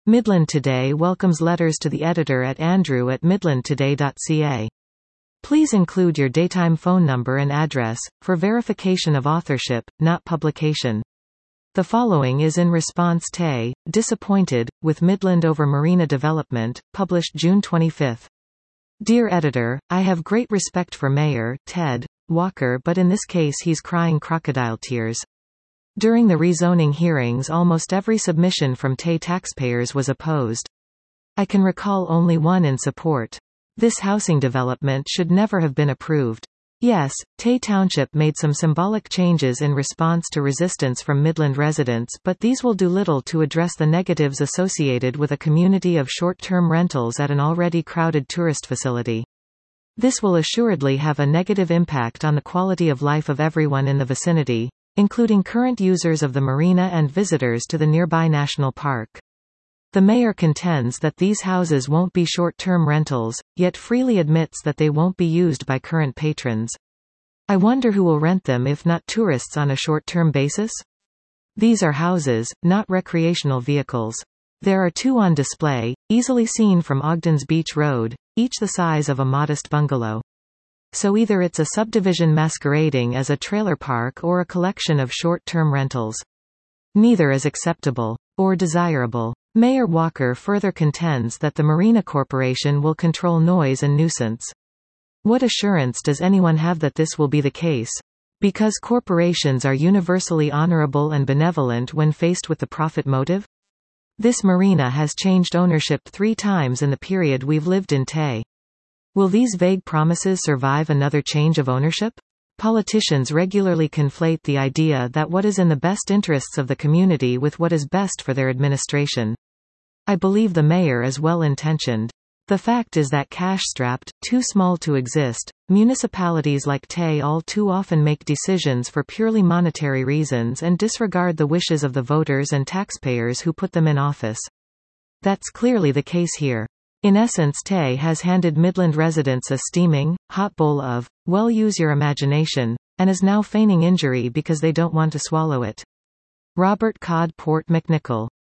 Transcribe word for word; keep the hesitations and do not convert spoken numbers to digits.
Midland Today welcomes letters to the editor at andrew at midland today dot c a. Please include your daytime phone number and address, for verification of authorship, not publication. The following is in response to Disappointed, with Midland over Marina Development, published June twenty-fifth. Dear Editor, I have great respect for Mayor Ted Walker, but in this case he's crying crocodile tears. During the rezoning hearings, almost every submission from Tay taxpayers was opposed. I can recall only one in support. This housing development should never have been approved. Yes, Tay Township made some symbolic changes in response to resistance from Midland residents, but these will do little to address the negatives associated with a community of short-term rentals at an already crowded tourist facility. This will assuredly have a negative impact on the quality of life of everyone in the vicinity, including current users of the marina and visitors to the nearby national park. The mayor contends that these houses won't be short-term rentals, yet freely admits that they won't be used by current patrons. I wonder who will rent them if not tourists on a short-term basis? These are houses, not recreational vehicles. There are two on display, easily seen from Ogden's Beach Road, each the size of a modest bungalow. So either it's a subdivision masquerading as a trailer park or a collection of short-term rentals. Neither is acceptable or desirable. Mayor Walker further contends that the Marina Corporation will control noise and nuisance. What assurance does anyone have that this will be the case? Because corporations are universally honorable and benevolent when faced with the profit motive? This marina has changed ownership three times in the period we've lived in Tay. Will these vague promises survive another change of ownership? Politicians regularly conflate the idea that what is in the best interests of the community with what is best for their administration. I believe the mayor is well-intentioned. The fact is that cash-strapped, too small to exist, municipalities like Tay all too often make decisions for purely monetary reasons and disregard the wishes of the voters and taxpayers who put them in office. That's clearly the case here. In essence, Tay has handed Midland residents a steaming, hot bowl of, well, use your imagination, and is now feigning injury because they don't want to swallow it. Robert Codd Port McNichol.